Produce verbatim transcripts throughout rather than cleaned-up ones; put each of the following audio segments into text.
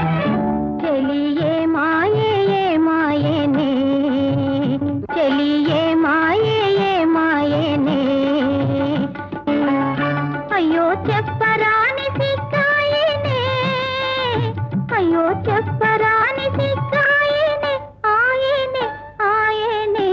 చెలియే మాయే ఏ మాయేనే చెలియే మాయే ఏ మాయేనే అయ్యో చెప్పరాని సిక్కాయేనే అయ్యో చెప్పరాని సిక్కాయేనే ఆయనే ఆయనే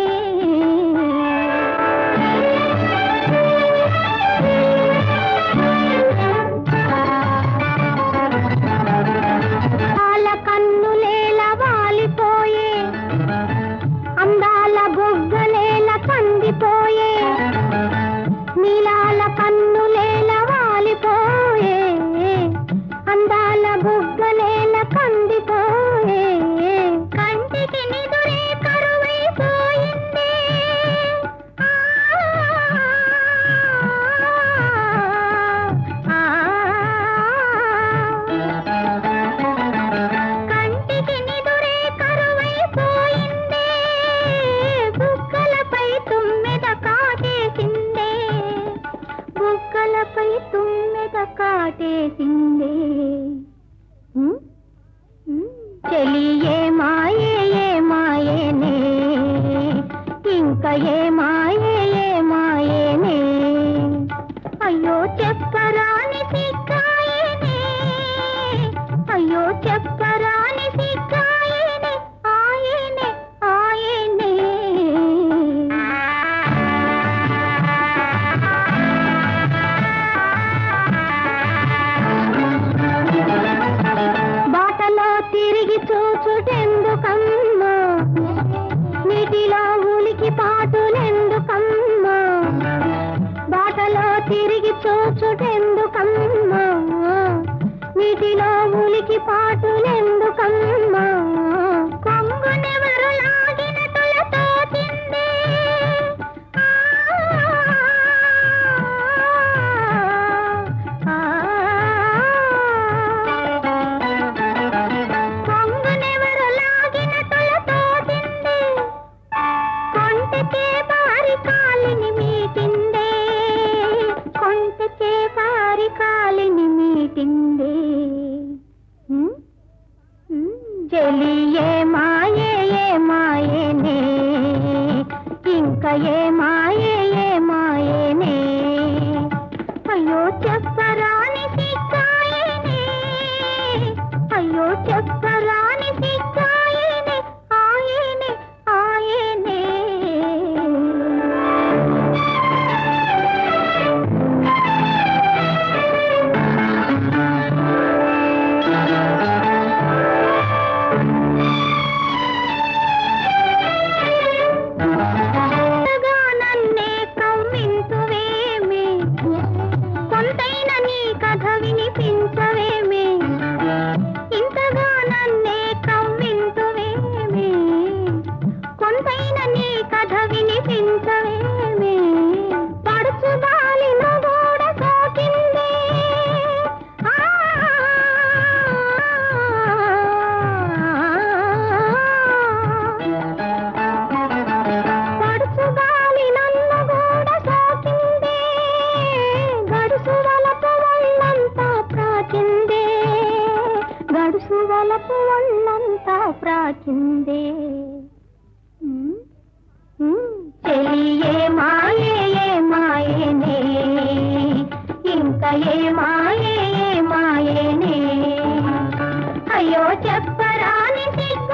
పాల కన్నులేల వాలిపోయే అందాల బుగ్గలేల కందిపోయే నీలాల కన్నులేల వాలిపోయే అందాల బుగ్గలేల కందిపోయే కంటికి నిదురే కరువైపోయిందే కంటికి నిదురే కరువైపోయిందే బుగ్గలపై తుమ్మెద కాటేసిందే బుగ్గలపై తుమ్మెద కాటేసిందే చెలియే మాయే ఏ మాయేనే ఇంకా ఏ మాయే ఏ మాయేనే అయ్యో చెప్పరాని సిక్కాయేనే అయ్యో చెప్పరాని సిక్కాయేనే ఆయనే ఆయనే బాటలో తిరిగి చూచుటెందుకమ్మా నీటిలో ఉలికి పాటులెందుకమ్మా బాటలో తిరిగి చూచుటెందుకమ్మా నీటిలో ఉలికి పాటులెందుకమ్మా కొంగునెవరు లాగిన తులతో తిందే కొంగునెవరు లాగిన తులతో తిందే కొంటకే పారి కాలిని మీటిందే కొంటకే పారి కాలిని మీటిందే చెలియే మాయే ఏ మాయేనే ఇంకా ఏ మాయే ఏ మాయేనే అయ్యో చెప్పరాని సిక్కాయేనే అయ్యో చెప్పరాని సిక్కాయేనే ఆయనే ఆయనే ఇంతగా నన్నే కవ్వింతువేమే కొంతైన నీ కథ వినిపించవేమే ఇంతగా నన్నే కవ్వింతువేమే కొంతైన నీ కథ వినిపించవేమే పడుచు బాలిన గోడ సోకిందే పడుచు గాలి నన్ను గోడ సోకిందే గడుసు వలపు ఒళ్ళంతా ప్రాచిందే గడుసు వలపు ఒళ్ళంతా ప్రాచిందే చెలియే మాయే ఏ మాయేనే ఇంకా ఏ మాయే ఏ మాయేనే అయ్యో చెప్పరాని సిగ్గు